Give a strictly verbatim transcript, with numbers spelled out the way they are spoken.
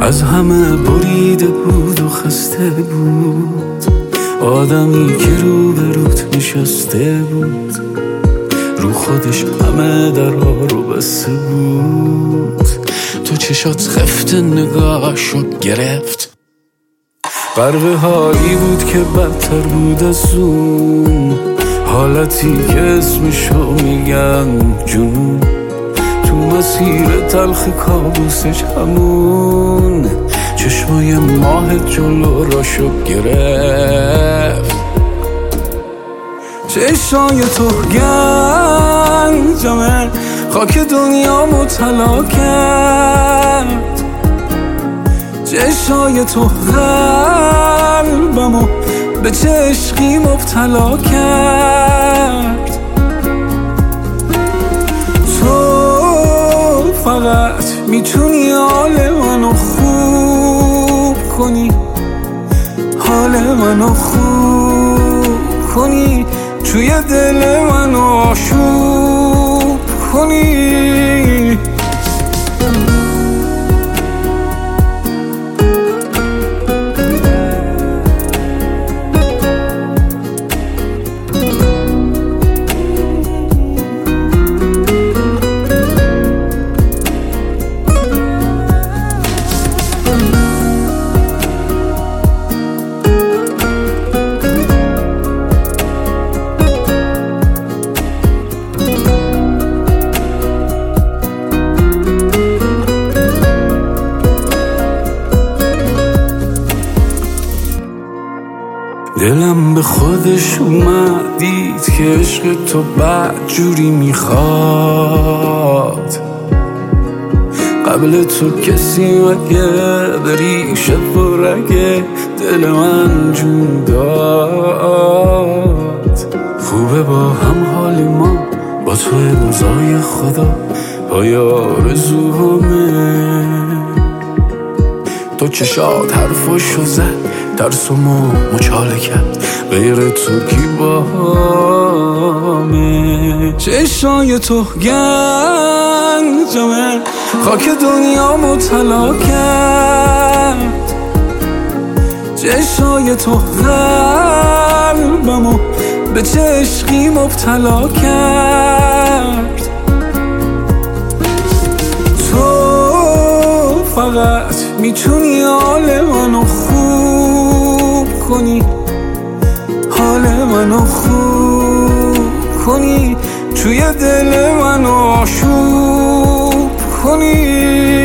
از همه بریده بود و خسته بود، آدمی که رو به روت نشسته بود، رو خودش همه درها رو بسته بود. تو چشات خفت نگاهشو گرفت، غرق حالی بود که بدتر بود از اون حالتی که اسمشو میگن جنون. تو مسیر تلخ کابوسش همون چشمای ماه جلو راشو گرفت. چشای تو گنجمه خاک دنیا مطلا کرد، چشای تو قلبمو به چه عشقی مبتلا کرد. تو فقط میتونی حال منو خوب کنی، حال منو خوب کنی، توی دل منو آشوب کنی. دلم به خودش اومد دید که عشق تو بد جوری میخواد. قبل تو کسی مگه بری شب و رگه دل من جون داد. خوبه با هم حال ما با تو امضای خدا پای آرزوهامه. تو چشات حرفاشو زد ترسمو مچاله کرد، غیر تو کی باهمه. چشای تو گنجمه خاک دنیا مطلا کرد، چشای تو قلبمو به چه عشقی مبتلا کرد. تو فقط میتونی حال منو خوب کنی، حال منو خوب کنی، توی دل منو آشوب کنی.